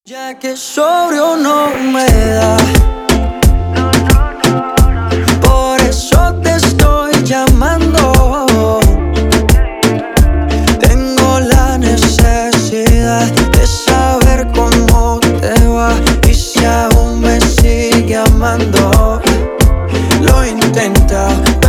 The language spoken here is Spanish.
Ya que sobrio no me da, por eso te estoy llamando. Tengo la necesidad de saber cómo te va y si aún me sigue amando. Lo intenta,